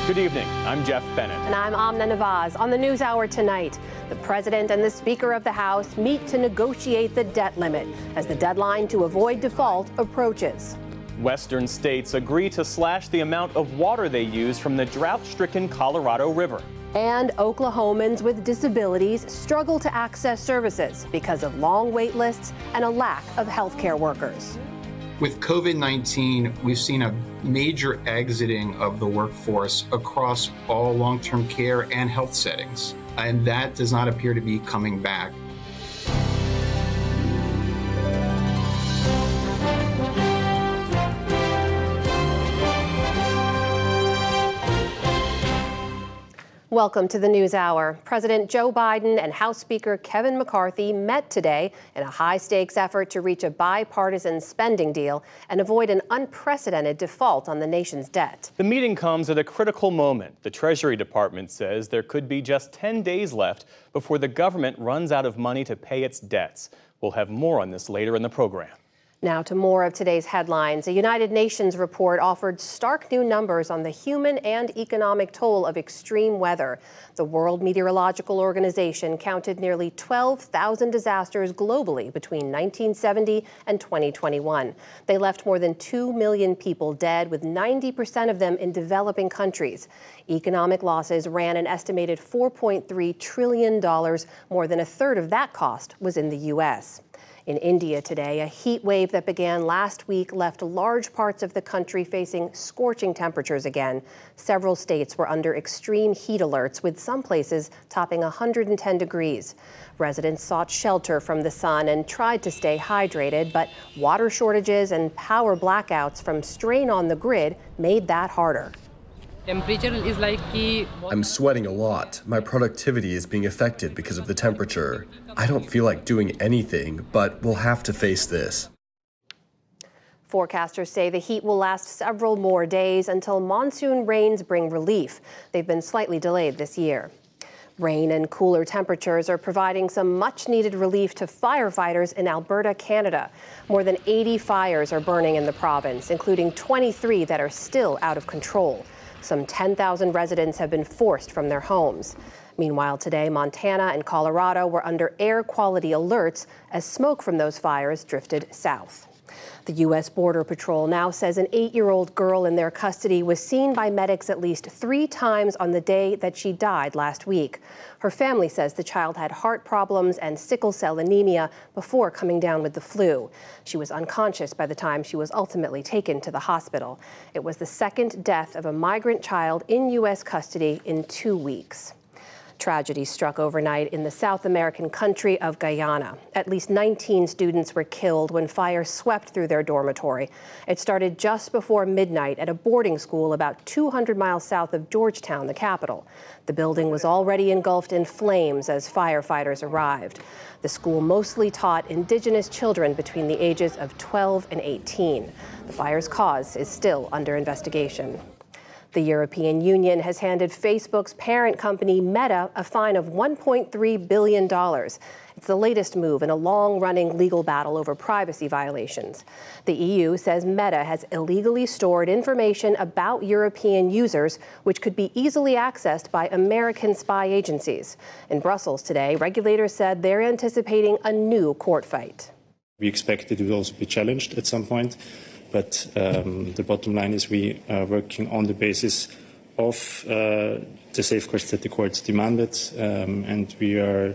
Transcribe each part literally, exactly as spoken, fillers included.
Good evening. I'm Jeff Bennett. And I'm Amna Nawaz. On the NewsHour tonight, the President and the Speaker of the House meet to negotiate the debt limit as the deadline to avoid default approaches. Western states agree to slash the amount of water they use from the drought-stricken Colorado River. And Oklahomans with disabilities struggle to access services because of long wait lists and a lack of healthcare workers. With COVID nineteen, we've seen a major exiting of the workforce across all long-term care and health settings, and that does not appear to be coming back. Welcome to the NewsHour. President Joe Biden and House Speaker Kevin McCarthy met today in a high-stakes effort to reach a bipartisan spending deal and avoid an unprecedented default on the nation's debt. The meeting comes at a critical moment. The Treasury Department says there could be just ten days left before the government runs out of money to pay its debts. We'll have more on this later in the program. Now to more of today's headlines. A United Nations report offered stark new numbers on the human and economic toll of extreme weather. The World Meteorological Organization counted nearly twelve thousand disasters globally between nineteen seventy and twenty twenty-one. They left more than two million people dead, with ninety percent of them in developing countries. Economic losses ran an estimated four point three trillion dollars. More than a third of that cost was in the U S In India today, a heat wave that began last week left large parts of the country facing scorching temperatures again. Several states were under extreme heat alerts, with some places topping one hundred ten degrees. Residents sought shelter from the sun and tried to stay hydrated, but water shortages and power blackouts from strain on the grid made that harder. Temperature is like I'm sweating a lot. My productivity is being affected because of the temperature. I don't feel like doing anything, but we'll have to face this. Forecasters say the heat will last several more days until monsoon rains bring relief. They've been slightly delayed this year. Rain and cooler temperatures are providing some much-needed relief to firefighters in Alberta, Canada. More than eighty fires are burning in the province, including twenty-three that are still out of control. Some ten thousand residents have been forced from their homes. Meanwhile, today, Montana and Colorado were under air quality alerts as smoke from those fires drifted south. The U S Border Patrol now says an eight-year-old girl in their custody was seen by medics at least three times on the day that she died last week. Her family says the child had heart problems and sickle cell anemia before coming down with the flu. She was unconscious by the time she was ultimately taken to the hospital. It was the second death of a migrant child in U S custody in two weeks. Tragedy struck overnight in the South American country of Guyana. At least nineteen students were killed when fire swept through their dormitory. It started just before midnight at a boarding school about two hundred miles south of Georgetown, the capital. The building was already engulfed in flames as firefighters arrived. The school mostly taught Indigenous children between the ages of twelve and eighteen. The fire's cause is still under investigation. The European Union has handed Facebook's parent company Meta a fine of one point three billion dollars. It's the latest move in a long-running legal battle over privacy violations. The E U says Meta has illegally stored information about European users, which could be easily accessed by American spy agencies. In Brussels today, regulators said they're anticipating a new court fight. We expect it will also be challenged at some point. But um, the bottom line is we are working on the basis of uh, the safeguards that the courts demanded, um, and we are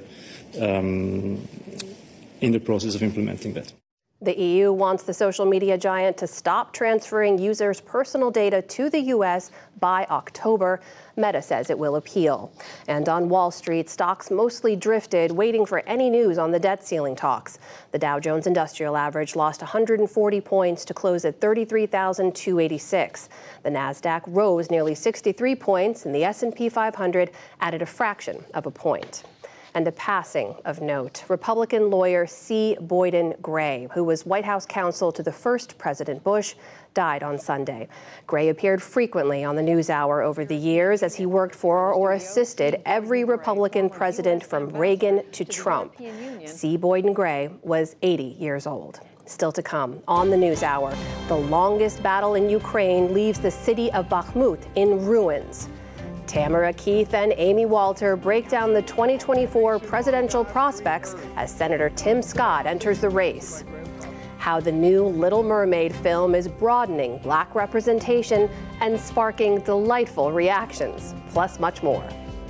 um, in the process of implementing that. The E U wants the social media giant to stop transferring users' personal data to the U S by October. Meta says it will appeal. And on Wall Street, stocks mostly drifted, waiting for any news on the debt ceiling talks. The Dow Jones Industrial Average lost one hundred forty points to close at thirty-three thousand two hundred eighty-six. The Nasdaq rose nearly sixty-three points, and the S and P five hundred added a fraction of a point. And a passing of note. Republican lawyer C. Boyden Gray, who was White House counsel to the first President Bush, died on Sunday. Gray appeared frequently on the NewsHour over the years as he worked for or assisted every Republican president from Reagan to Trump. C. Boyden Gray was eighty years old. Still to come on the NewsHour, the longest battle in Ukraine leaves the city of Bakhmut in ruins. Tamara Keith and Amy Walter break down the twenty twenty-four presidential prospects as Senator Tim Scott enters the race. How the new Little Mermaid film is broadening Black representation and sparking delightful reactions, plus much more.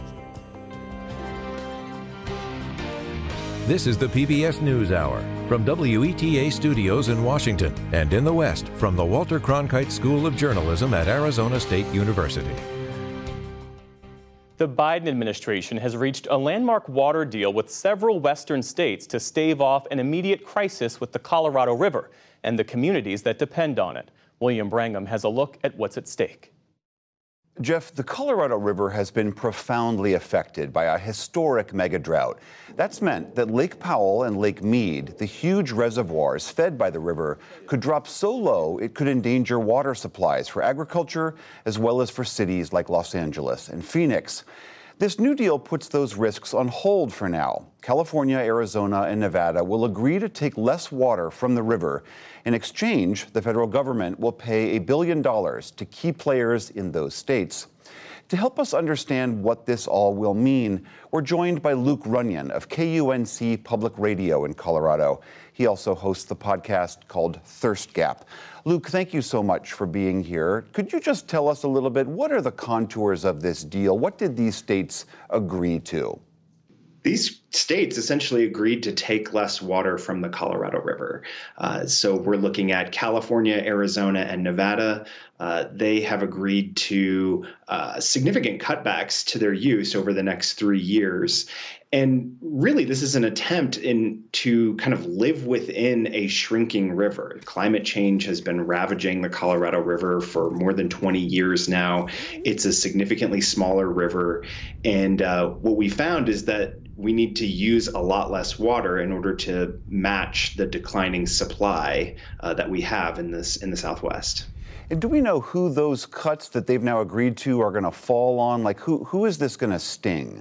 This is the P B S NewsHour from W E T A Studios in Washington and in the West from the Walter Cronkite School of Journalism at Arizona State University. The Biden administration has reached a landmark water deal with several western states to stave off an immediate crisis with the Colorado River and the communities that depend on it. William Brangham has a look at what's at stake. Jeff, the Colorado River has been profoundly affected by a historic mega drought. That's meant that Lake Powell and Lake Mead, the huge reservoirs fed by the river, could drop so low it could endanger water supplies for agriculture as well as for cities like Los Angeles and Phoenix. This new deal puts those risks on hold for now. California, Arizona, and Nevada will agree to take less water from the river. In exchange, the federal government will pay a billion dollars to key players in those states. To help us understand what this all will mean, we're joined by Luke Runyon of K U N C Public Radio in Colorado. He also hosts the podcast called Thirst Gap. Luke, thank you so much for being here. Could you just tell us a little bit, what are the contours of this deal? What did these states agree to? These states essentially agreed to take less water from the Colorado River. Uh, so we're looking at California, Arizona, and Nevada. Uh, they have agreed to uh, significant cutbacks to their use over the next three years. And really, this is an attempt in to kind of live within a shrinking river. Climate change has been ravaging the Colorado River for more than twenty years now. It's a significantly smaller river. And uh, what we found is that we need to use a lot less water in order to match the declining supply uh, that we have in this in the Southwest. And do we know who those cuts that they've now agreed to are going to fall on? Like, who who is this going to sting?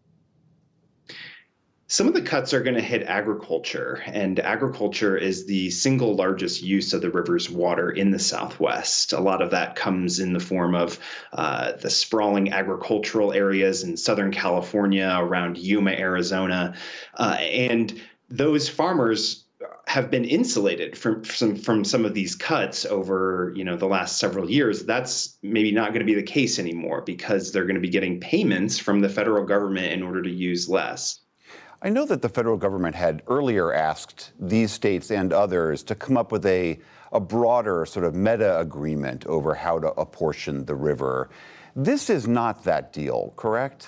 Some of the cuts are going to hit agriculture, and agriculture is the single largest use of the river's water in the Southwest. A lot of that comes in the form of uh, the sprawling agricultural areas in Southern California, around Yuma, Arizona, uh, and those farmers have been insulated from some from some of these cuts over, you know, the last several years. That's maybe not going to be the case anymore because they're going to be getting payments from the federal government in order to use less. I know that the federal government had earlier asked these states and others to come up with a, a broader sort of meta agreement over how to apportion the river. This is not that deal, correct?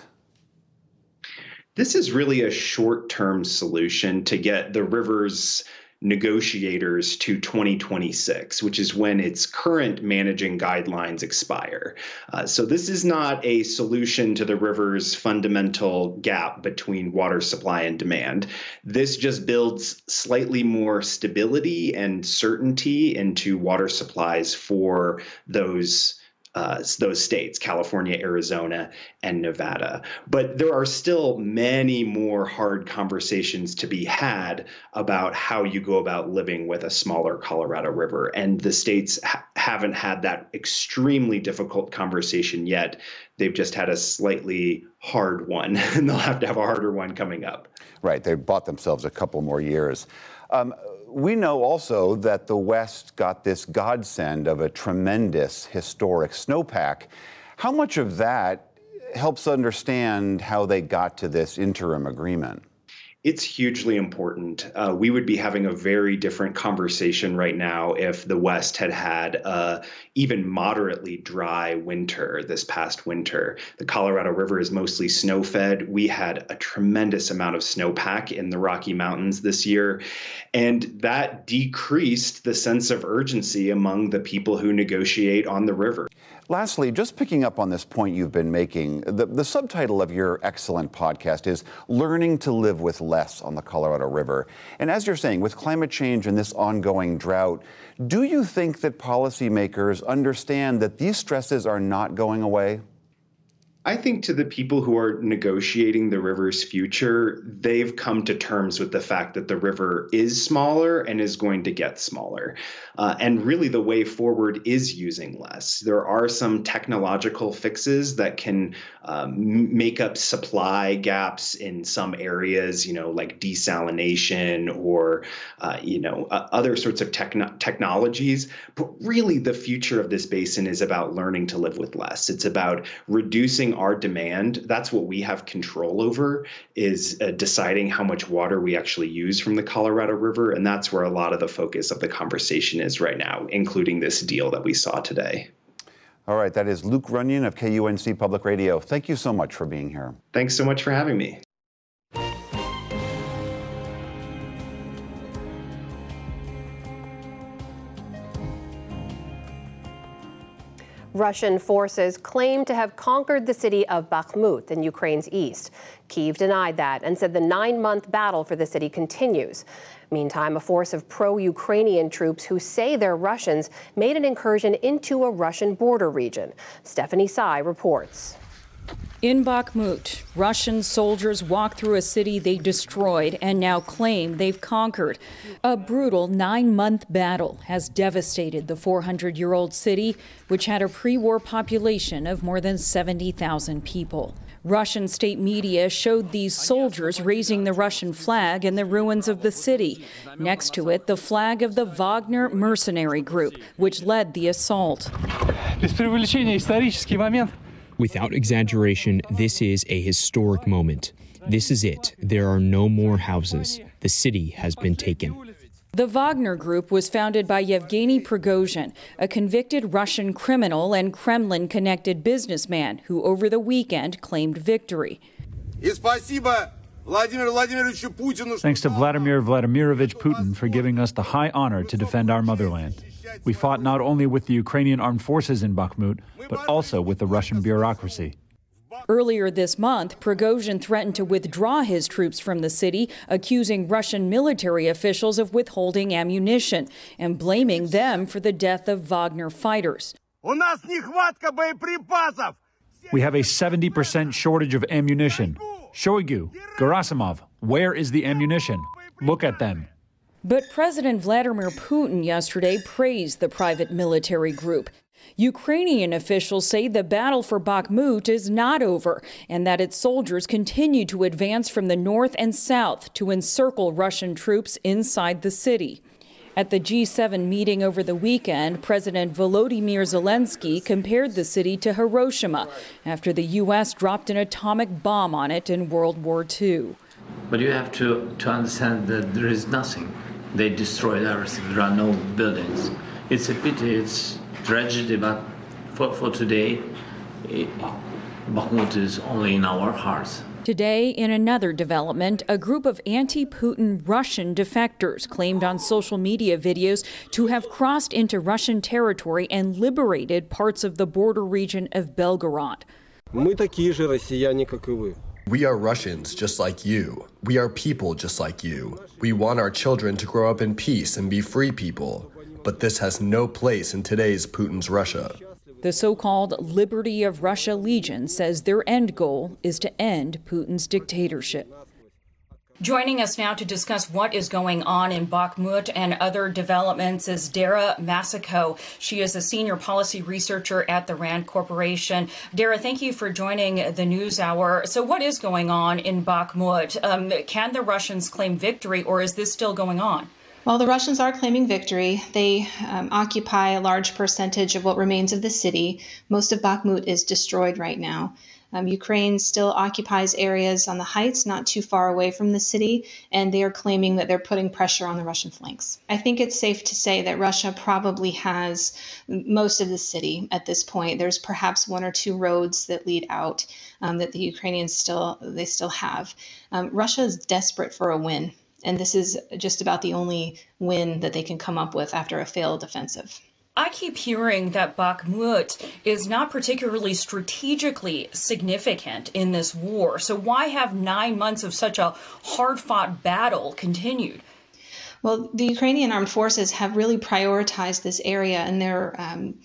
This is really a short-term solution to get the river's negotiators to twenty twenty-six, which is when its current managing guidelines expire. Uh, so this is not a solution to the river's fundamental gap between water supply and demand. This just builds slightly more stability and certainty into water supplies for those Uh, those states, California, Arizona, and Nevada. But there are still many more hard conversations to be had about how you go about living with a smaller Colorado River. And the states ha- haven't had that extremely difficult conversation yet. They've just had a slightly hard one, and they'll have to have a harder one coming up. Right. They bought themselves a couple more years. Um, we know also that the West got this godsend of a tremendous historic snowpack. How much of that helps understand how they got to this interim agreement? It's hugely important. Uh, we would be having a very different conversation right now if the West had had a even moderately dry winter this past winter. The Colorado River is mostly snow-fed. We had a tremendous amount of snowpack in the Rocky Mountains this year, and that decreased the sense of urgency among the people who negotiate on the river. Lastly, just picking up on this point you've been making, the, the subtitle of your excellent podcast is Learning to Live with Less on the Colorado River. And as you're saying, with climate change and this ongoing drought, do you think that policymakers understand that these stresses are not going away? I think to the people who are negotiating the river's future, they've come to terms with the fact that the river is smaller and is going to get smaller. Uh, and really the way forward is using less. There are some technological fixes that can um, make up supply gaps in some areas, you know, like desalination or, uh, you know, uh, other sorts of techno- technologies. But really the future of this basin is about learning to live with less. It's about reducing our demand. That's what we have control over, is uh, deciding how much water we actually use from the Colorado River. And that's where a lot of the focus of the conversation is right now, including this deal that we saw today. All right, that is Luke Runyon of K U N C Public Radio. Thank you so much for being here. Thanks so much for having me. Russian forces claim to have conquered the city of Bakhmut in Ukraine's east. Kyiv denied that and said the nine-month battle for the city continues. Meantime, a force of pro-Ukrainian troops who say they're Russians made an incursion into a Russian border region. Stephanie Tsai reports. In Bakhmut, Russian soldiers walked through a city they destroyed and now claim they've conquered. A brutal nine-month battle has devastated the four hundred year old city, which had a pre-war population of more than seventy thousand people. Russian state media showed these soldiers raising the Russian flag in the ruins of the city. Next to it, the flag of the Wagner mercenary group, which led the assault. Without exaggeration, this is a historic moment. This is it. There are no more houses. The city has been taken. The Wagner Group was founded by Yevgeny Prigozhin, a convicted Russian criminal and Kremlin-connected businessman who over the weekend claimed victory. Thanks to Vladimir Vladimirovich Putin for giving us the high honor to defend our motherland. We fought not only with the Ukrainian armed forces in Bakhmut, but also with the Russian bureaucracy. Earlier this month, Prigozhin threatened to withdraw his troops from the city, accusing Russian military officials of withholding ammunition and blaming them for the death of Wagner fighters. We have a seventy percent shortage of ammunition. Shoigu, Gerasimov, where is the ammunition? Look at them. But President Vladimir Putin yesterday praised the private military group. Ukrainian officials say the battle for Bakhmut is not over and that its soldiers continue to advance from the north and south to encircle Russian troops inside the city. At the G seven meeting over the weekend, President Volodymyr Zelensky compared the city to Hiroshima after the U S dropped an atomic bomb on it in World War Two. But you have to, to understand that there is nothing. They destroyed everything. There are no buildings. It's a pity, it's tragedy, but for, for today, it, Bakhmut is only in our hearts. Today, in another development, a group of anti-Putin Russian defectors claimed on social media videos to have crossed into Russian territory and liberated parts of the border region of Belgorod. We are Russians just like you. We are people just like you. We want our children to grow up in peace and be free people. But this has no place in today's Putin's Russia. The so-called Liberty of Russia Legion says their end goal is to end Putin's dictatorship. Joining us now to discuss what is going on in Bakhmut and other developments is Dara Masako. She is a senior policy researcher at the RAND Corporation. Dara, thank you for joining the NewsHour. So what is going on in Bakhmut? Um, can the Russians claim victory, or is this still going on? Well, the Russians are claiming victory. They um, occupy a large percentage of what remains of the city. Most of Bakhmut is destroyed right now. Um, Ukraine still occupies areas on the heights not too far away from the city, and they are claiming that they're putting pressure on the Russian flanks. I think it's safe to say that Russia probably has most of the city at this point. There's perhaps one or two roads that lead out um, that the Ukrainians still they still have. Um, Russia is desperate for a win, and this is just about the only win that they can come up with after a failed offensive. I keep hearing that Bakhmut is not particularly strategically significant in this war. So why have nine months of such a hard-fought battle continued? Well, the Ukrainian armed forces have really prioritized this area, and they're um,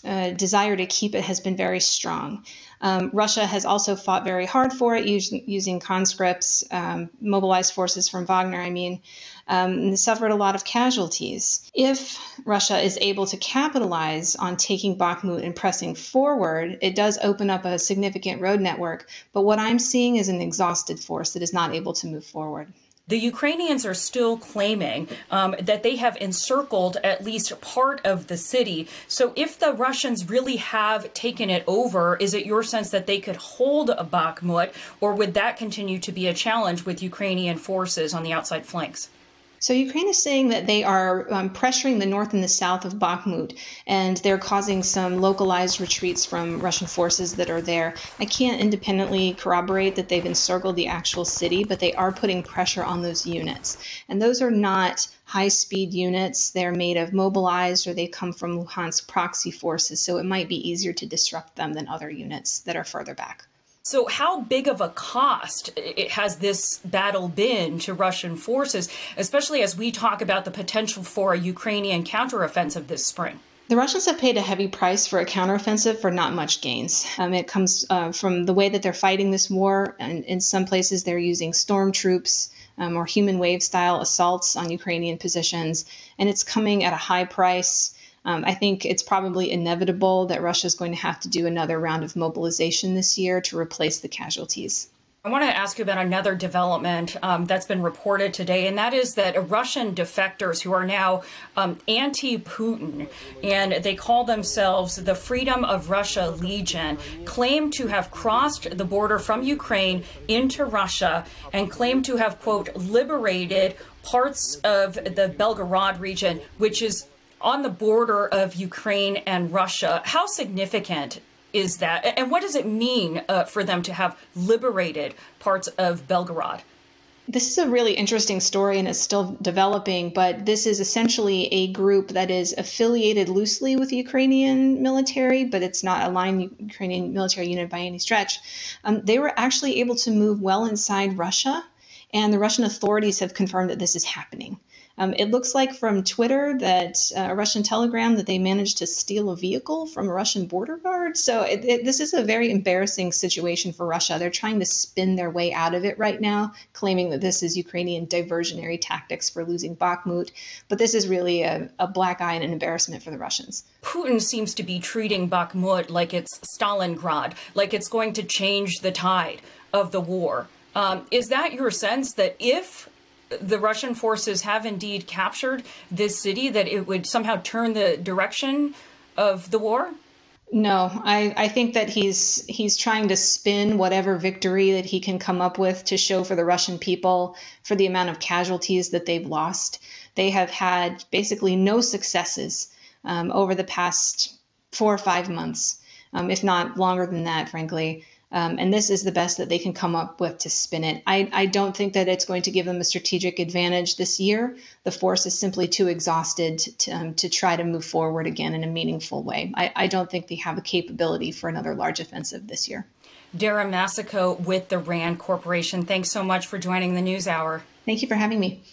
uh, desire to keep it has been very strong. Um, Russia has also fought very hard for it, using, using conscripts, um, mobilized forces from Wagner, I mean, um, and suffered a lot of casualties. If Russia is able to capitalize on taking Bakhmut and pressing forward, it does open up a significant road network. But what I'm seeing is an exhausted force that is not able to move forward. The Ukrainians are still claiming um, that they have encircled at least part of the city. So if the Russians really have taken it over, is it your sense that they could hold Bakhmut, or would that continue to be a challenge with Ukrainian forces on the outside flanks? So Ukraine is saying that they are um, pressuring the north and the south of Bakhmut, and they're causing some localized retreats from Russian forces that are there. I can't independently corroborate that they've encircled the actual city, but they are putting pressure on those units. And those are not high-speed units. They're made of mobilized, or they come from Luhansk proxy forces, so it might be easier to disrupt them than other units that are further back. So how big of a cost has this battle been to Russian forces, especially as we talk about the potential for a Ukrainian counteroffensive this spring? The Russians have paid a heavy price for a counteroffensive for not much gains. Um, it comes uh, from the way that they're fighting this war, and in some places they're using stormtroops um, or human wave-style assaults on Ukrainian positions, and it's coming at a high price. Um, I think it's probably inevitable that Russia is going to have to do another round of mobilization this year to replace the casualties. I want to ask you about another development um, that's been reported today, and that is that Russian defectors who are now um, anti-Putin, and they call themselves the Freedom of Russia Legion, claim to have crossed the border from Ukraine into Russia and claim to have, quote, liberated parts of the Belgorod region, which is on the border of Ukraine and Russia. How significant is that? And what does it mean uh, for them to have liberated parts of Belgorod? This is a really interesting story, and it's still developing, but this is essentially a group that is affiliated loosely with the Ukrainian military, but it's not a line Ukrainian military unit by any stretch. Um, they were actually able to move well inside Russia, and the Russian authorities have confirmed that this is happening. Um, it looks like from Twitter that uh, a Russian telegram that they managed to steal a vehicle from a Russian border guard. So it, it, this is a very embarrassing situation for Russia. They're trying to spin their way out of it right now, claiming that this is Ukrainian diversionary tactics for losing Bakhmut. But this is really a, a black eye and an embarrassment for the Russians. Putin seems to be treating Bakhmut like it's Stalingrad, like it's going to change the tide of the war. Um, is that your sense, that if the Russian forces have indeed captured this city, that it would somehow turn the direction of the war? No, I, I think that he's he's trying to spin whatever victory that he can come up with to show for the Russian people for the amount of casualties that they've lost. They have had basically no successes um, over the past four or five months, um, if not longer than that, frankly. Um, and this is the best that they can come up with to spin it. I, I don't think that it's going to give them a strategic advantage this year. The force is simply too exhausted to, um, to try to move forward again in a meaningful way. I, I don't think they have a capability for another large offensive this year. Dara Masako with the RAND Corporation, thanks so much for joining the News Hour. Thank you for having me.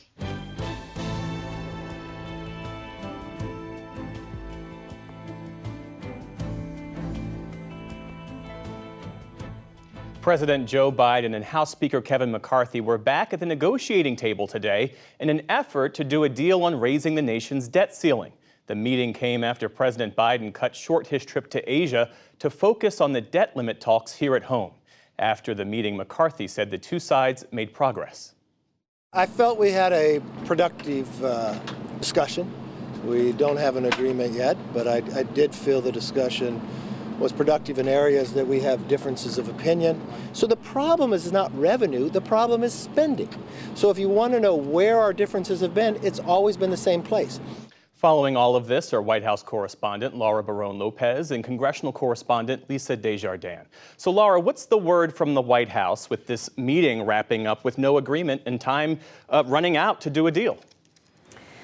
President Joe Biden and House Speaker Kevin McCarthy were back at the negotiating table today in an effort to do a deal on raising the nation's debt ceiling. The meeting came after President Biden cut short his trip to Asia to focus on the debt limit talks here at home. After the meeting, McCarthy said the two sides made progress. I felt we had a productive uh, discussion. We don't have an agreement yet, but I, I did feel the discussion was productive in areas that we have differences of opinion. So the problem is not revenue, the problem is spending. So if you want to know where our differences have been, it's always been the same place. Following all of this are White House correspondent Laura Barone Lopez and congressional correspondent Lisa Desjardins. So Laura, what's the word from the White House with this meeting wrapping up with no agreement and time uh, running out to do a deal?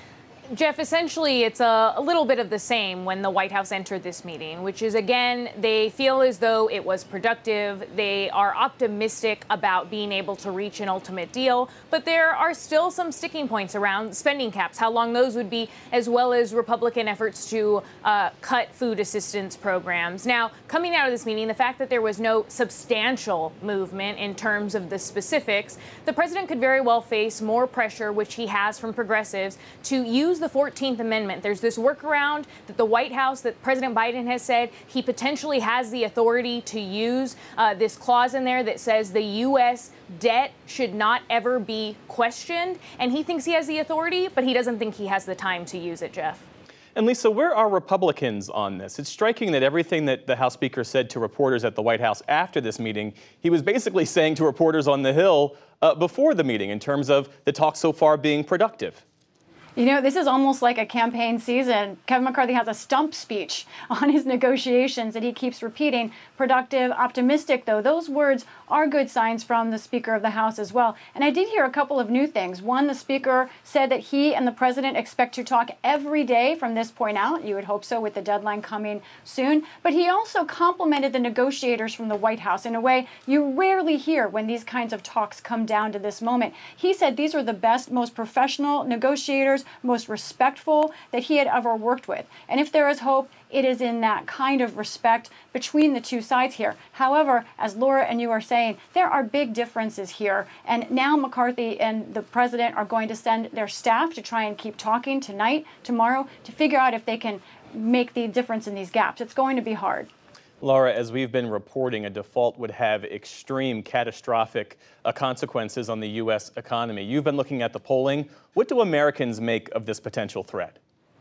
Jeff, essentially, it's a, a little bit of the same when the White House entered this meeting, which is, again, they feel as though it was productive. They are optimistic about being able to reach an ultimate deal. But there are still some sticking points around spending caps, how long those would be, as well as Republican efforts to uh, cut food assistance programs. Now, coming out of this meeting, the fact that there was no substantial movement in terms of the specifics, the president could very well face more pressure, which he has from progressives, to use the fourteenth Amendment. There's this workaround that the White House, that President Biden has said he potentially has the authority to use uh, this clause in there that says the U S debt should not ever be questioned. And he thinks he has the authority, but he doesn't think he has the time to use it, Jeff. And Lisa, where are Republicans on this? It's striking that everything that the House Speaker said to reporters at the White House after this meeting, he was basically saying to reporters on the Hill uh, before the meeting in terms of the talk so far being productive. You know, this is almost like a campaign season. Kevin McCarthy has a stump speech on his negotiations that he keeps repeating. Productive, optimistic, though. Those words are good signs from the Speaker of the House as well. And I did hear a couple of new things. One, the Speaker said that he and the President expect to talk every day from this point out. You would hope so with the deadline coming soon. But he also complimented the negotiators from the White House in a way you rarely hear when these kinds of talks come down to this moment. He said these were the best, most professional negotiators, most respectful that he had ever worked with. And if there is hope, it is in that kind of respect between the two sides here. However, as Laura and you are saying, there are big differences here. And now McCarthy and the president are going to send their staff to try and keep talking tonight, tomorrow, to figure out if they can make the difference in these gaps. It's going to be hard. Laura, as we've been reporting, a default would have extreme, catastrophic uh, consequences on the U S economy. You've been looking at the polling. What do Americans make of this potential threat?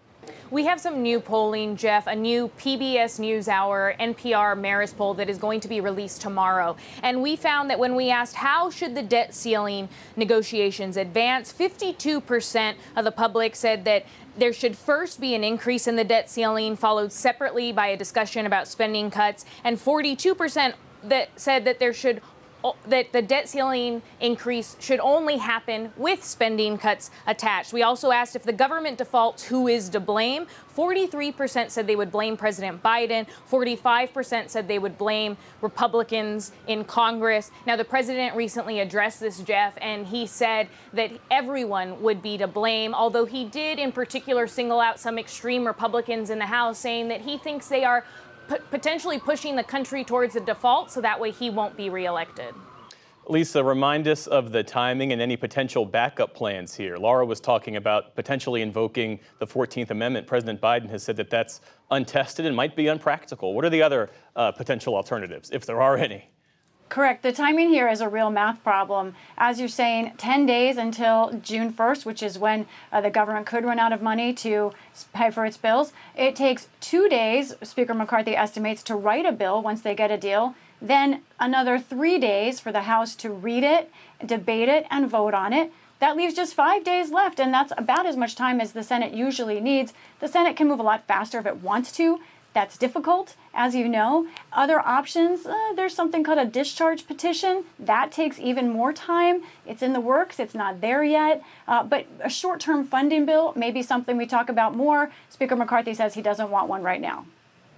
We have some new polling, Jeff, a new P B S NewsHour N P R Marist poll that is going to be released tomorrow. And we found that when we asked how should the debt ceiling negotiations advance, fifty-two percent of the public said that there should first be an increase in the debt ceiling, followed separately by a discussion about spending cuts, and forty-two percent that said that there should that the debt ceiling increase should only happen with spending cuts attached. We also asked if the government defaults, who is to blame? forty-three percent said they would blame President Biden. forty-five percent said they would blame Republicans in Congress. Now, the president recently addressed this, Jeff, and he said that everyone would be to blame, although he did in particular single out some extreme Republicans in the House, saying that he thinks they are P- potentially pushing the country towards a default so that way he won't be reelected. Lisa, remind us of the timing and any potential backup plans here. Laura was talking about potentially invoking the fourteenth Amendment. President Biden has said that that's untested and might be unpractical. What are the other uh, potential alternatives, if there are any? Correct. The timing here is a real math problem. As you're saying, ten days until June first, which is when uh, the government could run out of money to pay for its bills. It takes two days, Speaker McCarthy estimates, to write a bill once they get a deal. Then another three days for the House to read it, debate it, and vote on it. That leaves just five days left, and that's about as much time as the Senate usually needs. The Senate can move a lot faster if it wants to. That's difficult, as you know. Other options, uh, there's something called a discharge petition. That takes even more time. It's in the works. It's not there yet. Uh, but a short-term funding bill may be something we talk about more. Speaker McCarthy says he doesn't want one right now.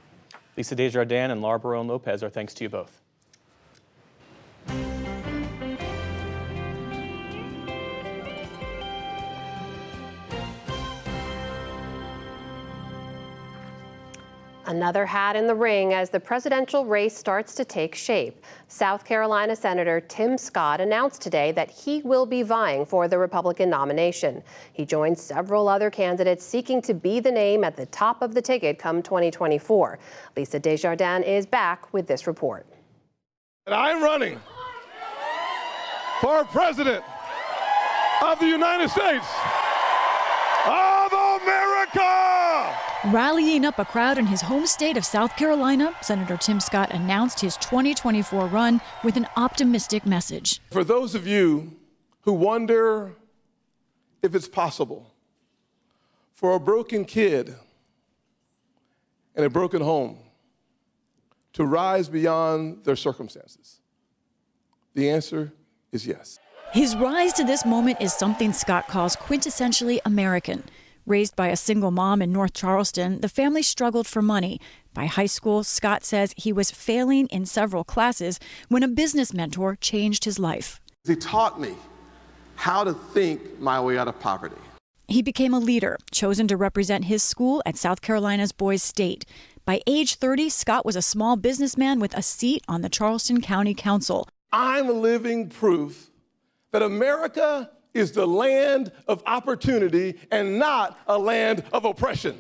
Lisa Desjardins and Laura Barone-Lopez, our thanks to you both. Another hat in the ring as the presidential race starts to take shape. South Carolina Senator Tim Scott announced today that he will be vying for the Republican nomination. He joins several other candidates seeking to be the name at the top of the ticket come twenty twenty-four. Lisa Desjardins is back with this report. And I'm running for President of the United States of America! Rallying up a crowd in his home state of South Carolina, Senator Tim Scott announced his twenty twenty-four run with an optimistic message. For those of you who wonder if it's possible for a broken kid in a broken home to rise beyond their circumstances, the answer is yes. His rise to this moment is something Scott calls quintessentially American. Raised by a single mom in North Charleston, the family struggled for money. By high school, Scott says he was failing in several classes when a business mentor changed his life. He taught me how to think my way out of poverty. He became a leader, chosen to represent his school at South Carolina's Boys State. By age thirty, Scott was a small businessman with a seat on the Charleston County Council. I'm living proof that America is the land of opportunity and not a land of oppression.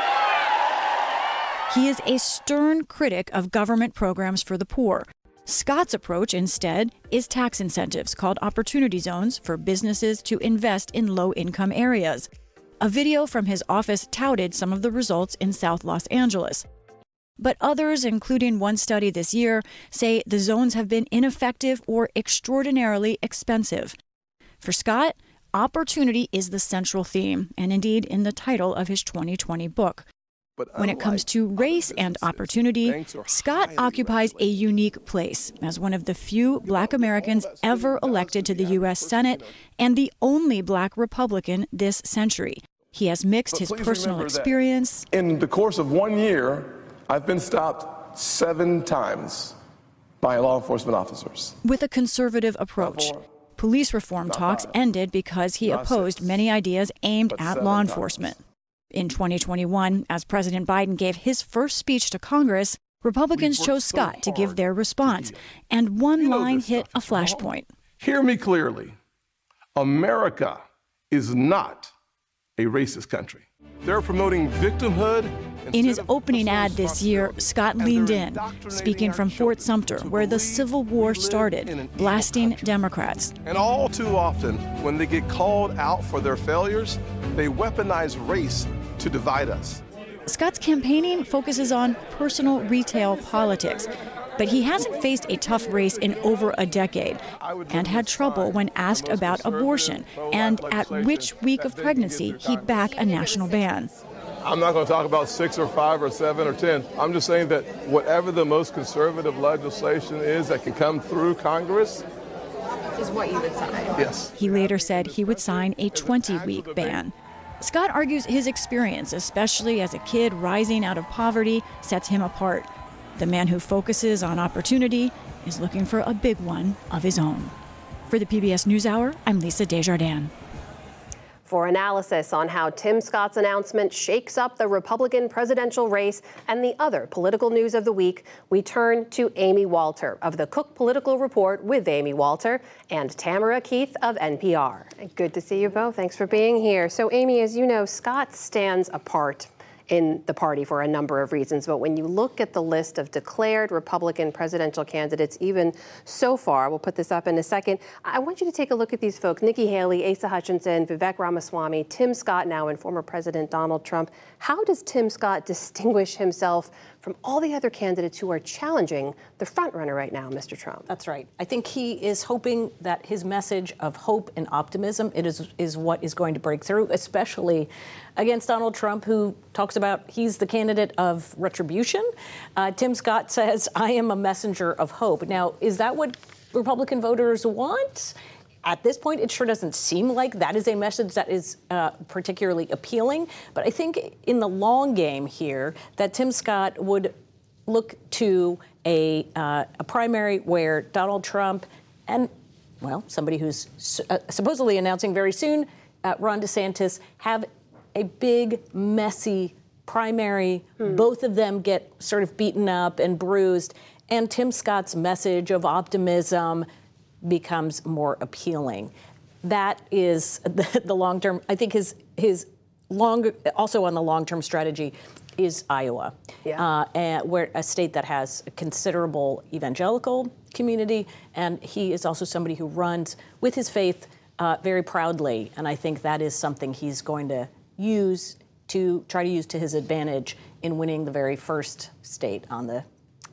He is a stern critic of government programs for the poor. Scott's approach, instead, is tax incentives called Opportunity Zones for businesses to invest in low-income areas. A video from his office touted some of the results in South Los Angeles. But others, including one study this year, say the zones have been ineffective or extraordinarily expensive. For Scott, opportunity is the central theme, and indeed in the title of his twenty twenty book. When it comes to race and opportunity, Scott occupies a unique place as one of the few Black Americans ever elected to the U S Senate and the only Black Republican this century. He has mixed his personal experience. In the course of one year, I've been stopped seven times by law enforcement officers With a conservative approach. Police reform talks ended because he opposed many ideas aimed at law enforcement. In twenty twenty-one, as President Biden gave his first speech to Congress, Republicans chose Scott to give their response, and one line hit a flashpoint. Hear me clearly. America is not a racist country. They're promoting victimhood. In his opening ad this year, Scott leaned in, speaking from Fort Sumter, where the Civil War started, blasting Democrats. And all too often, when they get called out for their failures, they weaponize race to divide us. Scott's campaigning focuses on personal retail politics, but he hasn't faced a tough race in over a decade and had trouble when asked about abortion and at which week of pregnancy he'd back a national ban. I'm not going to talk about six or five or seven or ten. I'm just saying that whatever the most conservative legislation is that can come through Congress is what you would sign. Yes. He later said he would sign a twenty-week ban. Scott argues his experience, especially as a kid rising out of poverty, sets him apart. The man who focuses on opportunity is looking for a big one of his own. For the P B S NewsHour, I'm Lisa Desjardins. For analysis on how Tim Scott's announcement shakes up the Republican presidential race and the other political news of the week, we turn to Amy Walter of the Cook Political Report with Amy Walter and Tamara Keith of N P R. Good to see you both. Thanks for being here. So, Amy, as you know, Scott stands apart in the party for a number of reasons. But when you look at the list of declared Republican presidential candidates, even so far, we'll put this up in a second, I want you to take a look at these folks: Nikki Haley, Asa Hutchinson, Vivek Ramaswamy, Tim Scott now, and former President Donald Trump. How does Tim Scott distinguish himself from all the other candidates who are challenging the frontrunner right now, Mister Trump? That's right. I think he is hoping that his message of hope and optimism it is, is what is going to break through, especially against Donald Trump, who talks about he's the candidate of retribution. Uh, Tim Scott says, I am a messenger of hope. Now, is that what Republican voters want? At this point, it sure doesn't seem like that is a message that is uh, particularly appealing. But I think in the long game here, that Tim Scott would look to a, uh, a primary where Donald Trump and, well, somebody who's su- uh, supposedly announcing very soon, uh, Ron DeSantis, have a big, messy primary. Hmm. Both of them get sort of beaten up and bruised. And Tim Scott's message of optimism becomes more appealing. That is the, the long-term, I think his his long, also on the long-term strategy is Iowa, yeah. uh, and where a state that has a considerable evangelical community, and he is also somebody who runs with his faith uh, very proudly, and I think that is something he's going to use to try to use to his advantage in winning the very first state on the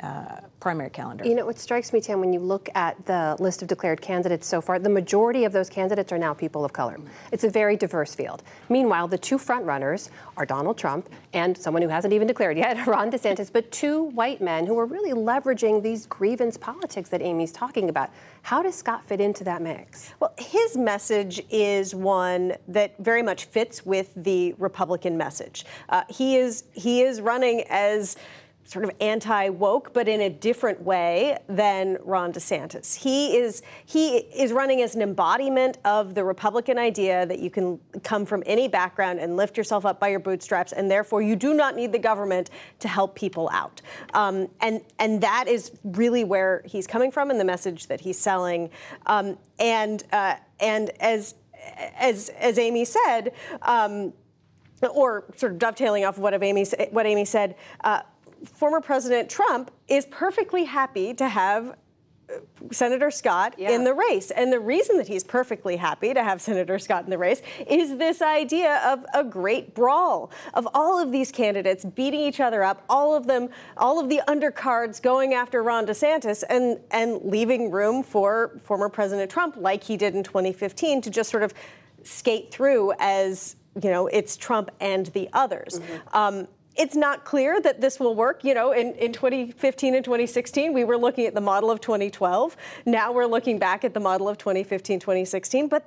uh, primary calendar. You know, what strikes me, Tam, when you look at the list of declared candidates so far, the majority of those candidates are now people of color. It's a very diverse field. Meanwhile, the two frontrunners are Donald Trump and someone who hasn't even declared yet, Ron DeSantis, but two white men who are really leveraging these grievance politics that Amy's talking about. How does Scott fit into that mix? Well, his message is one that very much fits with the Republican message. Uh, he is he is running as sort of anti-woke, but in a different way than Ron DeSantis. He is he is running as an embodiment of the Republican idea that you can come from any background and lift yourself up by your bootstraps, and therefore you do not need the government to help people out. Um, and and that is really where he's coming from and the message that he's selling. Um, and uh, and as as as Amy said, um, or sort of dovetailing off of what of Amy what Amy said. Uh, Former President Trump is perfectly happy to have Senator Scott yeah. in the race. And the reason that he's perfectly happy to have Senator Scott in the race is this idea of a great brawl, of all of these candidates beating each other up, all of them, all of the undercards going after Ron DeSantis and, and leaving room for former President Trump, like he did in twenty fifteen, to just sort of skate through as, you know, it's Trump and the others. Mm-hmm. Um, It's not clear that this will work. You know, in, in twenty fifteen and twenty sixteen, we were looking at the model of twenty twelve. Now we're looking back at the model of twenty fifteen, twenty sixteen. But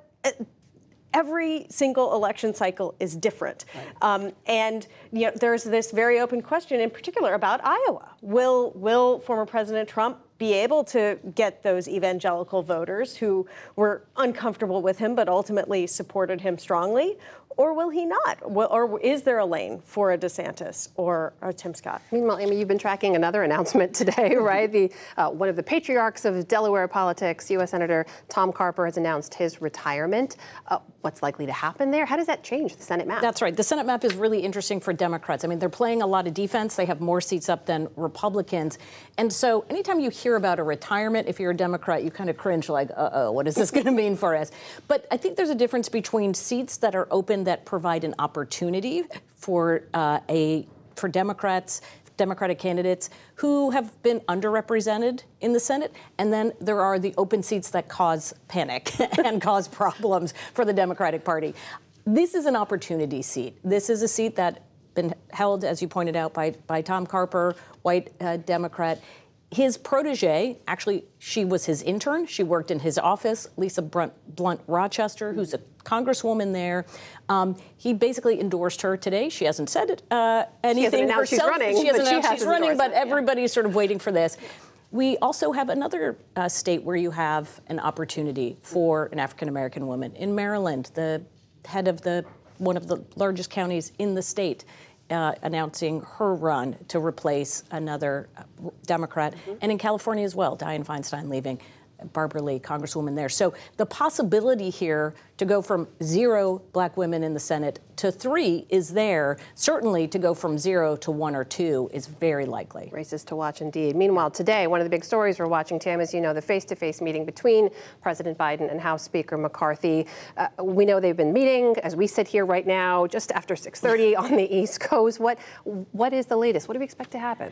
every single election cycle is different. Right. Um, and you know, there's this very open question in particular about Iowa. Will, will former President Trump be able to get those evangelical voters who were uncomfortable with him but ultimately supported him strongly? Or will he not? Will, or is there a lane for a DeSantis or a Tim Scott? Meanwhile, Amy, you've been tracking another announcement today, right? The uh, one of the patriarchs of Delaware politics, U S Senator Tom Carper, has announced his retirement. Uh, what's likely to happen there? How does that change the Senate map? That's right. The Senate map is really interesting for Democrats. I mean, they're playing a lot of defense. They have more seats up than Republicans. And so anytime you hear about a retirement, if you're a Democrat, you kind of cringe like, uh-oh, what is this going to mean for us? But I think there's a difference between seats that are open that provide an opportunity for uh, a for Democrats, Democratic candidates who have been underrepresented in the Senate, and then there are the open seats that cause panic and cause problems for the Democratic Party. This is an opportunity seat. This is a seat that's been held, as you pointed out, by by Tom Carper, white uh, Democrat. His protege, actually, she was his intern. She worked in his office, Lisa Blunt, Blunt Rochester, who's a congresswoman there. Um, he basically endorsed her today. She hasn't said it, uh, anything she herself. She's running, she hasn't but announced she she's running, but yeah. everybody's sort of waiting for this. We also have another uh, state where you have an opportunity for an African-American woman. In Maryland, the head of the one of the largest counties in the state, Uh, announcing her run to replace another uh, Democrat. Mm-hmm. And in California as well, Dianne Feinstein leaving, Barbara Lee, Congresswoman there. So the possibility here to go from zero black women in the Senate to three is there. Certainly to go from zero to one or two is very likely. Races to watch indeed. Meanwhile, today, one of the big stories we're watching, Tam, is, you know, the face-to-face meeting between President Biden and House Speaker McCarthy. Uh, we know they've been meeting as we sit here right now, just after six thirty on the East Coast. What, what is the latest? What do we expect to happen?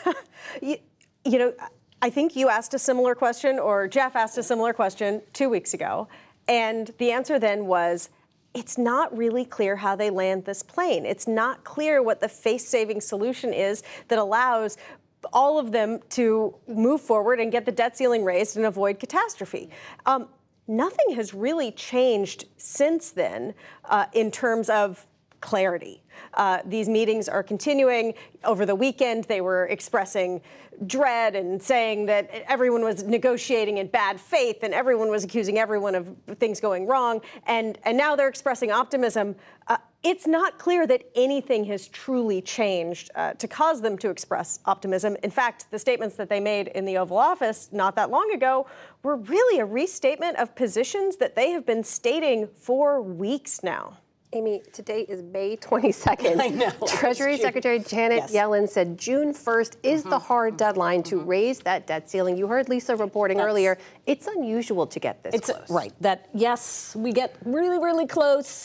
you, you know, I think you asked a similar question, or Jeff asked a similar question two weeks ago. And the answer then was, it's not really clear how they land this plane. It's not clear what the face-saving solution is that allows all of them to move forward and get the debt ceiling raised and avoid catastrophe. Um, nothing has really changed since then uh, in terms of clarity. Uh, these meetings are continuing. Over the weekend, they were expressing dread and saying that everyone was negotiating in bad faith and everyone was accusing everyone of things going wrong. And, and now they're expressing optimism. Uh, it's not clear that anything has truly changed uh, to cause them to express optimism. In fact, the statements that they made in the Oval Office not that long ago were really a restatement of positions that they have been stating for weeks now. Amy, today is May twenty-second. I know. Treasury Secretary Janet Yes. Yellen said June first is Mm-hmm. the hard deadline to mm-hmm. raise that debt ceiling. You heard Lisa reporting That's, earlier. It's unusual to get this it's close. Right. That, yes, we get really, really close.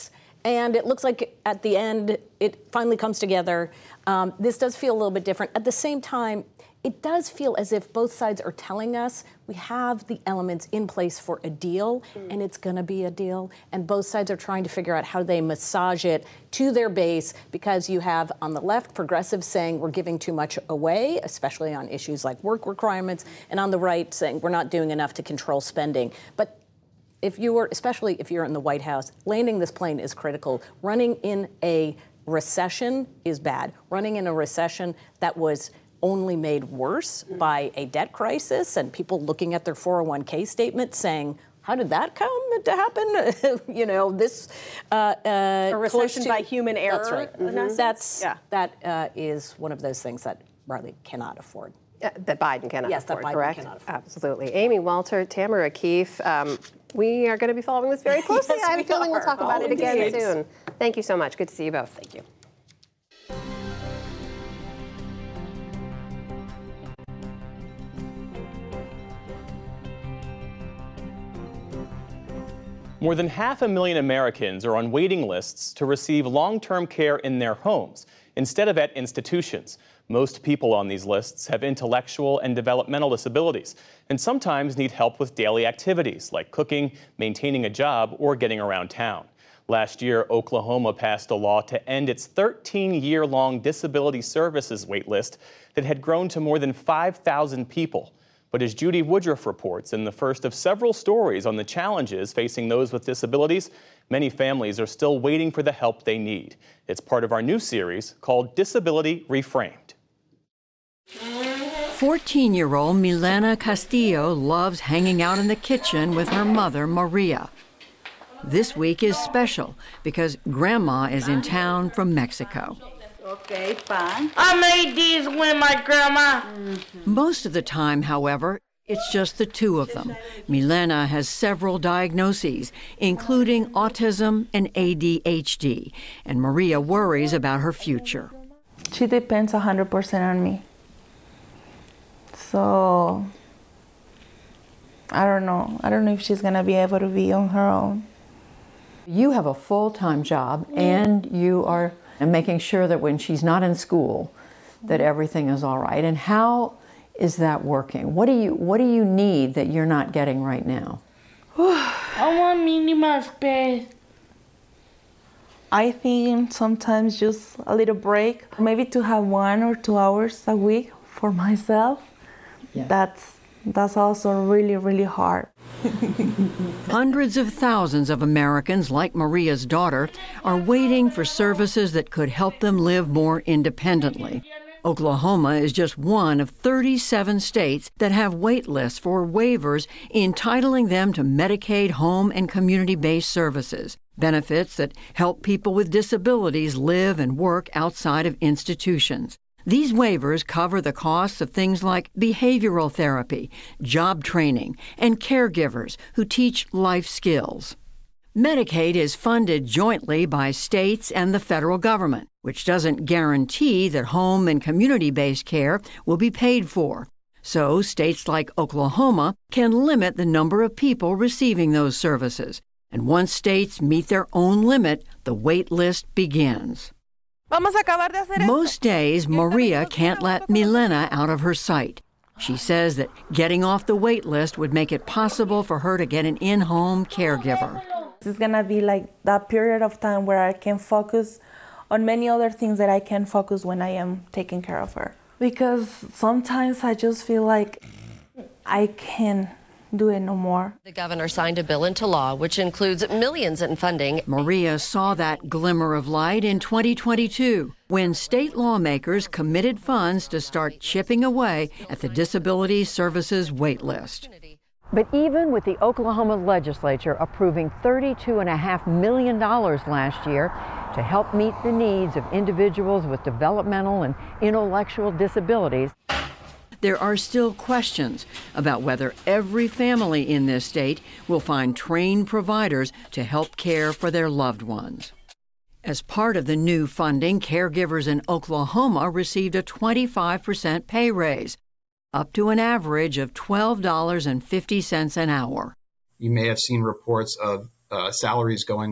And it looks like at the end, it finally comes together. Um, this does feel a little bit different. At the same time, it does feel as if both sides are telling us we have the elements in place for a deal, mm. and it's going to be a deal. And both sides are trying to figure out how they massage it to their base, because you have on the left progressives saying we're giving too much away, especially on issues like work requirements, and on the right saying we're not doing enough to control spending. But if you were, especially if you're in the White House, landing this plane is critical. Running in a recession is bad. Running in a recession that was only made worse by a debt crisis and people looking at their four oh one k statement saying, how did that come to happen? you know, this uh, uh, a recession to, by human error. That's right. Mm-hmm. That's yeah. That uh, is one of those things that Riley cannot afford. Uh, that Biden cannot yes, afford, that Biden correct? Cannot afford. Absolutely. Amy Walter, Tamara Keefe, um, we are going to be following this very closely. yes, I have a feeling are. we'll talk oh, about it indeed. again soon. Thank you so much. Good to see you both. Thank you. More than half a million Americans are on waiting lists to receive long-term care in their homes instead of at institutions. Most people on these lists have intellectual and developmental disabilities and sometimes need help with daily activities like cooking, maintaining a job, or getting around town. Last year, Oklahoma passed a law to end its thirteen-year-long disability services waitlist that had grown to more than five thousand people. But as Judy Woodruff reports in the first of several stories on the challenges facing those with disabilities, many families are still waiting for the help they need. It's part of our new series called Disability Reframed. fourteen-year-old Milena Castillo loves hanging out in the kitchen with her mother, Maria. This week is special because Grandma is in town from Mexico. Okay, fine. I made these with my grandma. Mm-hmm. Most of the time, however, it's just the two of them. Milena has several diagnoses, including autism and A D H D, and Maria worries about her future. She depends one hundred percent on me. So, I don't know. I don't know if she's going to be able to be on her own. You have a full-time job, and you are making sure that when she's not in school, that everything is all right. And how is that working? What do you What do you need that you're not getting right now? I want minimal space. I think sometimes just a little break, maybe to have one or two hours a week for myself. Yeah. That's that's also really, really hard. Hundreds of thousands of Americans, like Maria's daughter, are waiting for services that could help them live more independently. Oklahoma is just one of thirty-seven states that have wait lists for waivers entitling them to Medicaid home and community-based services, benefits that help people with disabilities live and work outside of institutions. These waivers cover the costs of things like behavioral therapy, job training, and caregivers who teach life skills. Medicaid is funded jointly by states and the federal government, which doesn't guarantee that home and community-based care will be paid for. So states like Oklahoma can limit the number of people receiving those services. And once states meet their own limit, the wait list begins. Most days, Maria can't let Milena out of her sight. She says that getting off the wait list would make it possible for her to get an in-home caregiver. It's gonna be like that period of time where I can focus on many other things that I can focus when I am taking care of her. Because sometimes I just feel like I can't do it no more. The governor signed a bill into law which includes millions in funding. Maria saw that glimmer of light in twenty twenty-two when state lawmakers committed funds to start chipping away at the disability services wait list. But even with the Oklahoma legislature approving thirty-two point five million dollars last year to help meet the needs of individuals with developmental and intellectual disabilities, there are still questions about whether every family in this state will find trained providers to help care for their loved ones. As part of the new funding, caregivers in Oklahoma received a twenty-five percent pay raise, up to an average of twelve dollars and fifty cents an hour. You may have seen reports of uh, salaries going up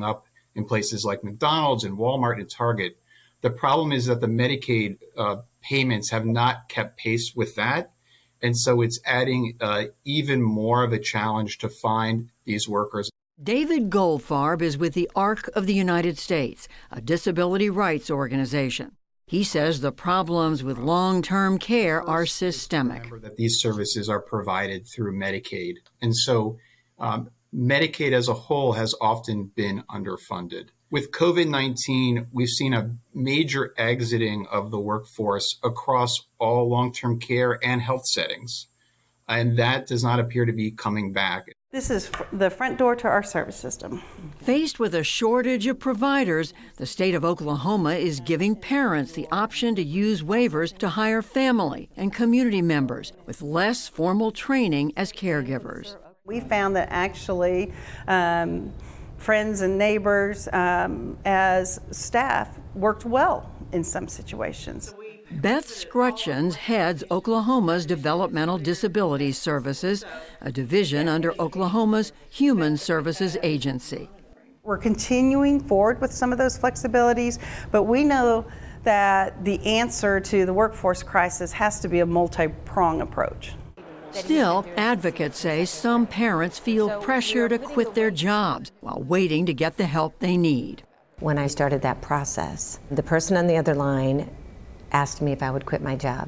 in places like McDonald's and Walmart and Target. The problem is that the Medicaid uh, payments have not kept pace with that. And so it's adding uh, even more of a challenge to find these workers. David Goldfarb is with the ARC of the United States, a disability rights organization. He says the problems with long-term care are systemic. Remember that these services are provided through Medicaid. And so um, Medicaid as a whole has often been underfunded. With COVID nineteen, we've seen a major exiting of the workforce across all long-term care and health settings. And that does not appear to be coming back. This is the front door to our service system. Faced with a shortage of providers, the state of Oklahoma is giving parents the option to use waivers to hire family and community members with less formal training as caregivers. We found that actually um, friends and neighbors um, as staff worked well in some situations. Beth Scrutchins heads Oklahoma's Developmental Disabilities Services, a division under Oklahoma's Human Services Agency. We're continuing forward with some of those flexibilities, but we know that the answer to the workforce crisis has to be a multi-pronged approach. Still, advocates say some parents feel pressure to quit their jobs while waiting to get the help they need. When I started that process, the person on the other line asked me if I would quit my job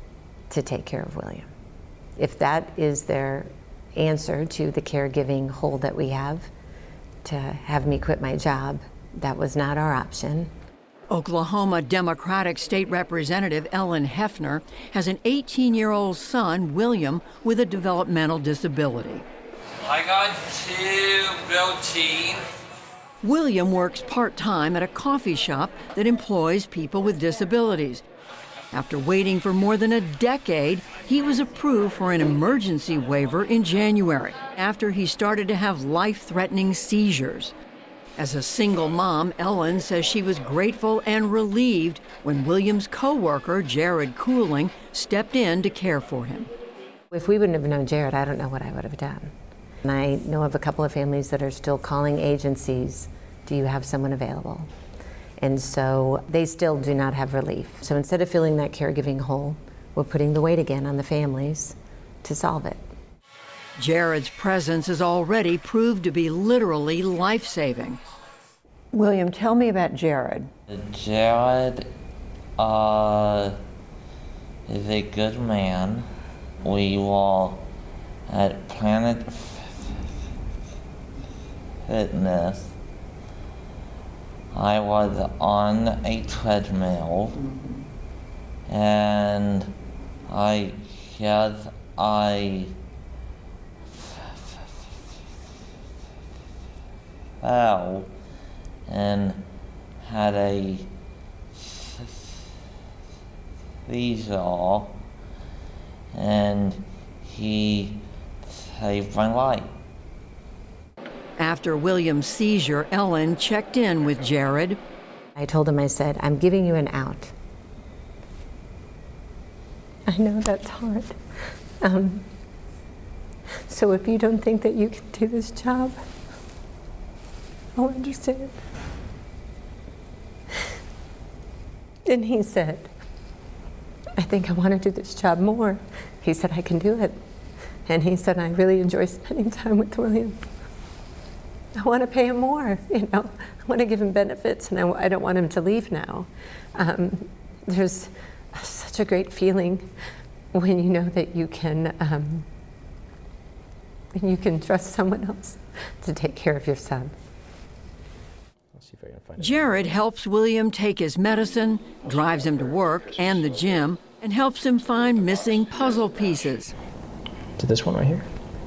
to take care of William. If that is their answer to the caregiving hole that we have, to have me quit my job, that was not our option. Oklahoma Democratic State Representative Ellen Hefner has an eighteen-year-old son, William, with a developmental disability. I got two grilled cheese. William works part-time at a coffee shop that employs people with disabilities. After waiting for more than a decade, he was approved for an emergency waiver in January after he started to have life-threatening seizures. As a single mom, Ellen says she was grateful and relieved when William's co-worker, Jared Cooling, stepped in to care for him. If we wouldn't have known Jared, I don't know what I would have done. And I know of a couple of families that are still calling agencies, do you have someone available? And so they still do not have relief. So instead of filling that caregiving hole, we're putting the weight again on the families to solve it. Jared's presence has already proved to be literally life-saving. William, tell me about Jared. Jared uh, is a good man. We were at Planet Fitness. I was on a treadmill, and I guess I fell and had a seizure, and he saved my life. After William's seizure, Ellen checked in with Jared. I told him, I said, I'm giving you an out. I know that's hard. Um, so if you don't think that you can do this job, I'll understand. And he said, I think I want to do this job more. He said, I can do it. And he said, I really enjoy spending time with William. I want to pay him more, you know. I want to give him benefits, and I, I don't want him to leave now. Um, there's such a great feeling when you know that you can, um, you can trust someone else to take care of your son. Jared helps William take his medicine, drives him to work and the gym, and helps him find missing puzzle pieces. To this one right here?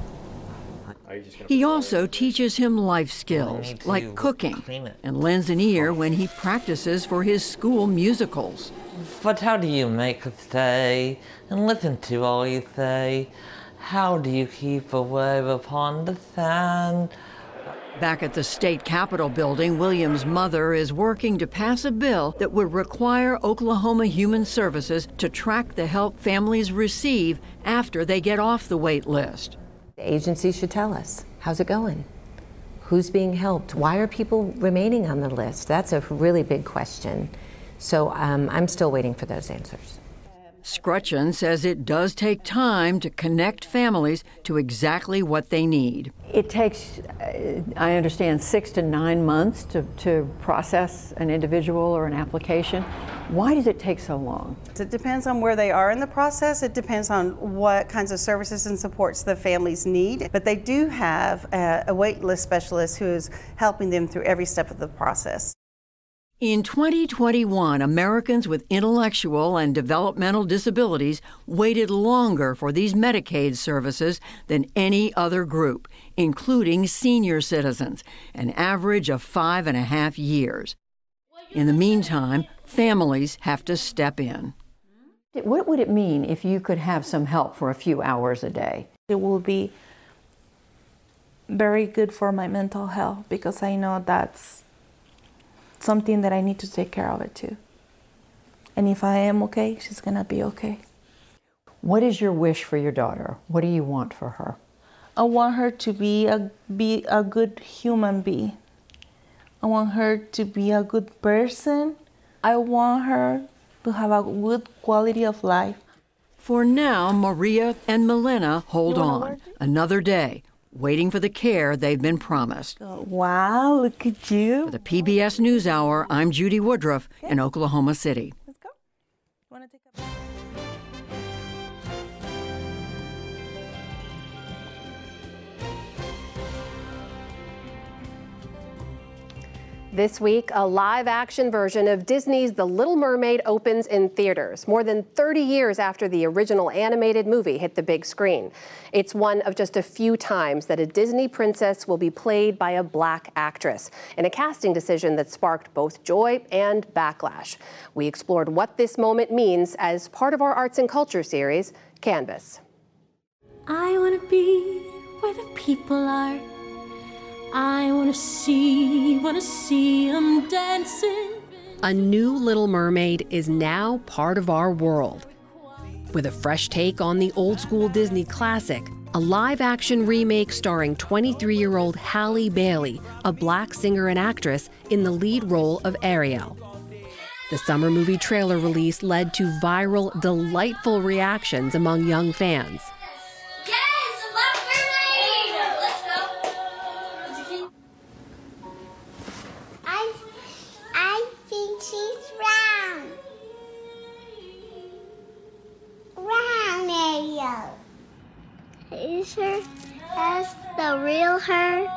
He also teaches him life skills, like cooking, and lends an ear when he practices for his school musicals. But how do you make a stay and listen to all you say? How do you keep a wave upon the sand? Back at the state capitol building, William's mother is working to pass a bill that would require Oklahoma Human Services to track the help families receive after they get off the wait list. The agency should tell us, how's it going? Who's being helped? Why are people remaining on the list? That's a really big question. So um, I'm still waiting for those answers. Scrutcheon says it does take time to connect families to exactly what they need. It takes, uh, I understand, six to nine months to, to process an individual or an application. Why does it take so long? It depends on where they are in the process. It depends on what kinds of services and supports the families need. But they do have a, a wait list specialist who is helping them through every step of the process. In twenty twenty-one, Americans with intellectual and developmental disabilities waited longer for these Medicaid services than any other group, including senior citizens, an average of five and a half years. In the meantime, families have to step in. What would it mean if you could have some help for a few hours a day? It will be very good for my mental health because I know that's something that I need to take care of it too. And if I am okay, she's gonna be okay. What is your wish for your daughter? What do you want for her? I want her to be a be a good human being. I want her to be a good person. I want her to have a good quality of life. For now, Maria and Milena hold on another day, waiting for the care they've been promised. Wow, look at you. For the P B S NewsHour, I'm Judy Woodruff in Oklahoma City. Let's go. Wanna take a... This week, a live-action version of Disney's The Little Mermaid opens in theaters, more than thirty years after the original animated movie hit the big screen. It's one of just a few times that a Disney princess will be played by a black actress, in a casting decision that sparked both joy and backlash. We explored what this moment means as part of our arts and culture series, Canvas. I want to be where the people are. I want to see, want to see them dancing. A new Little Mermaid is now part of our world. With a fresh take on the old-school Disney classic, a live-action remake starring twenty-three-year-old Halle Bailey, a black singer and actress, in the lead role of Ariel. The summer movie trailer release led to viral, delightful reactions among young fans. Is her as the real her?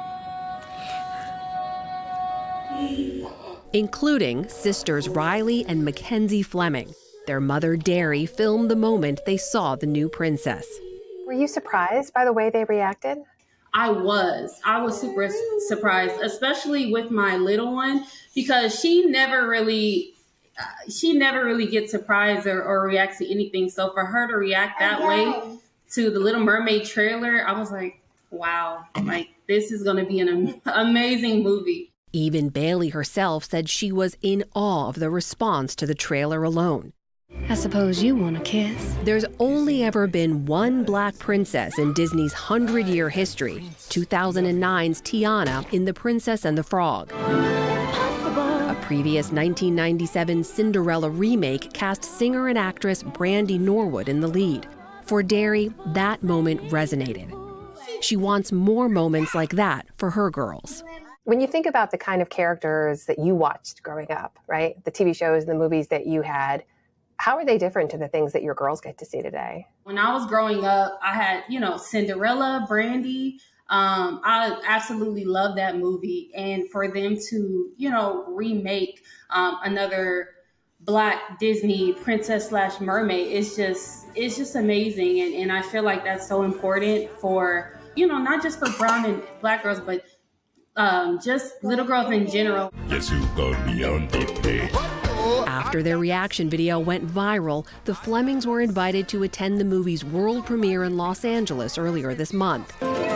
Including sisters Riley and Mackenzie Fleming. Their mother, Derry, filmed the moment they saw the new princess. Were you surprised by the way they reacted? I was. I was super surprised, especially with my little one, because she never really, uh, she never really gets surprised or, or reacts to anything. So for her to react that way to the Little Mermaid trailer, I was like, wow, like this is going to be an am- amazing movie. Even Bailey herself said she was in awe of the response to the trailer alone. I suppose you want a kiss. There's only ever been one black princess in Disney's hundred-year history, two thousand nine's Tiana in The Princess and the Frog. A previous nineteen ninety-seven Cinderella remake cast singer and actress Brandy Norwood in the lead. For Derry, that moment resonated. She wants more moments like that for her girls. When you think about the kind of characters that you watched growing up, right? The T V shows and the movies that you had, how are they different to the things that your girls get to see today? When I was growing up, I had, you know, Cinderella, Brandy. Um, I absolutely love that movie. And for them to, you know, remake um, another Black Disney princess slash mermaid, it's just, it's just amazing. And, and I feel like that's so important for, you know, not just for brown and black girls, but um, just little girls in general. After their reaction video went viral, the Flemings were invited to attend the movie's world premiere in Los Angeles earlier this month.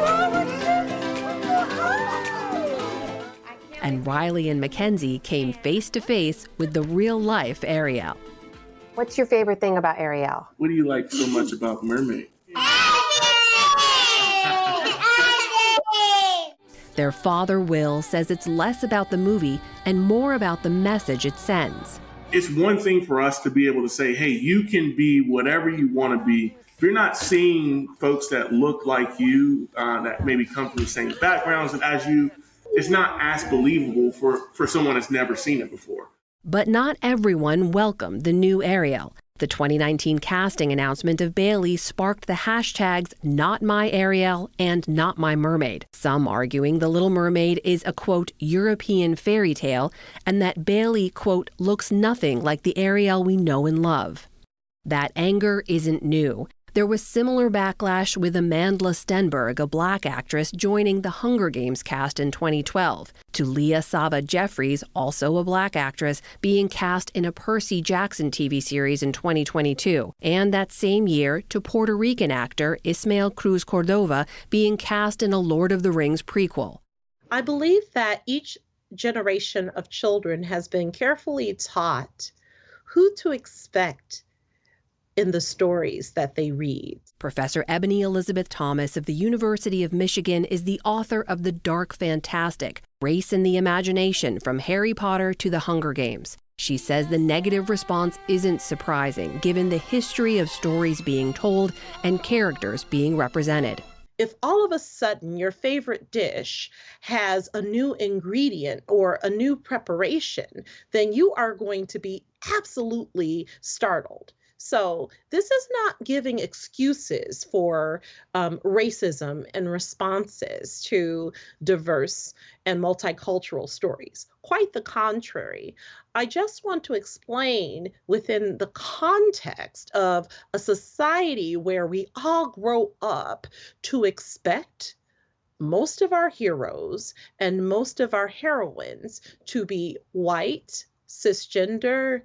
And Riley and Mackenzie came face to face with the real-life Ariel. What's your favorite thing about Ariel? What do you like so much about Mermaid? Their father, Will, says it's less about the movie and more about the message it sends. It's one thing for us to be able to say, hey, you can be whatever you want to be. If you're not seeing folks that look like you, uh, that maybe come from the same backgrounds as you, it's not as believable for, for someone that's never seen it before. But not everyone welcomed the new Ariel. The twenty nineteen casting announcement of Bailey sparked the hashtags NotMyAriel and NotMyMermaid, some arguing The Little Mermaid is a, quote, European fairy tale, and that Bailey, quote, looks nothing like the Ariel we know and love. That anger isn't new. There was similar backlash with Amandla Stenberg, a black actress, joining the Hunger Games cast in twenty twelve, to Leah Sava Jeffries, also a black actress, being cast in a Percy Jackson T V series in twenty twenty-two, and that same year to Puerto Rican actor Ismael Cruz Cordova being cast in a Lord of the Rings prequel. I believe that each generation of children has been carefully taught who to expect in the stories that they read. Professor Ebony Elizabeth Thomas of the University of Michigan is the author of The Dark Fantastic, Race in the Imagination from Harry Potter to the Hunger Games. She says the negative response isn't surprising, given the history of stories being told and characters being represented. If all of a sudden your favorite dish has a new ingredient or a new preparation, then you are going to be absolutely startled. So this is not giving excuses for um, racism and responses to diverse and multicultural stories. Quite the contrary. I just want to explain within the context of a society where we all grow up to expect most of our heroes and most of our heroines to be white, cisgender,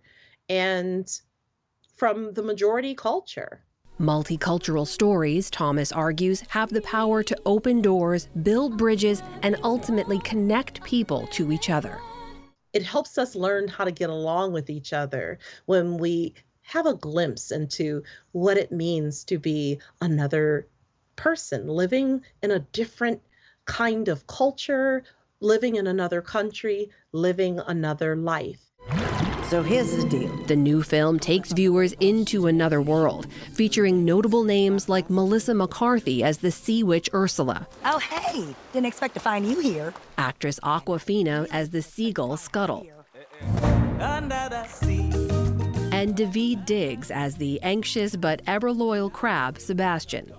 and from the majority culture. Multicultural stories, Thomas argues, have the power to open doors, build bridges, and ultimately connect people to each other. It helps us learn how to get along with each other when we have a glimpse into what it means to be another person living in a different kind of culture, living in another country, living another life. So here's the deal. The new film takes viewers into another world, featuring notable names like Melissa McCarthy as the sea witch Ursula. Oh, hey, didn't expect to find you here. Actress Awkwafina as the seagull Scuttle. Under the sea. And Daveed Diggs as the anxious but ever-loyal crab Sebastian.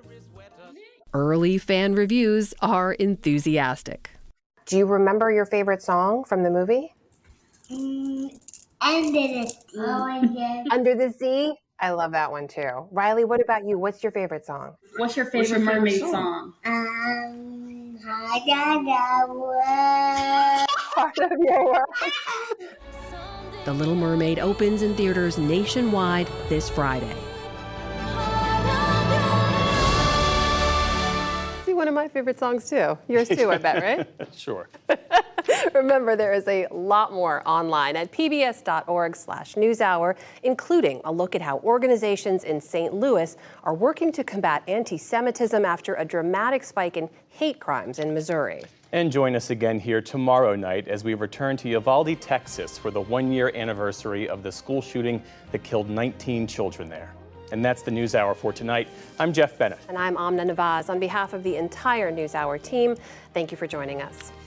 Early fan reviews are enthusiastic. Do you remember your favorite song from the movie? Mm, Under the Sea. Oh my God. Under the Sea? I love that one too. Riley, what about you? What's your favorite song? What's your favorite, What's your favorite mermaid song? song? Um, Heart of the World. Heart of your world. The Little Mermaid opens in theaters nationwide this Friday. See, one of my favorite songs too. Yours too, I bet, right? Sure. Remember, there is a lot more online at pbs.org slash newshour, including a look at how organizations in Saint Louis are working to combat anti-Semitism after a dramatic spike in hate crimes in Missouri. And join us again here tomorrow night as we return to Uvalde, Texas for the one-year anniversary of the school shooting that killed nineteen children there. And that's the NewsHour for tonight. I'm Jeff Bennett. And I'm Amna Nawaz. On behalf of the entire NewsHour team, thank you for joining us.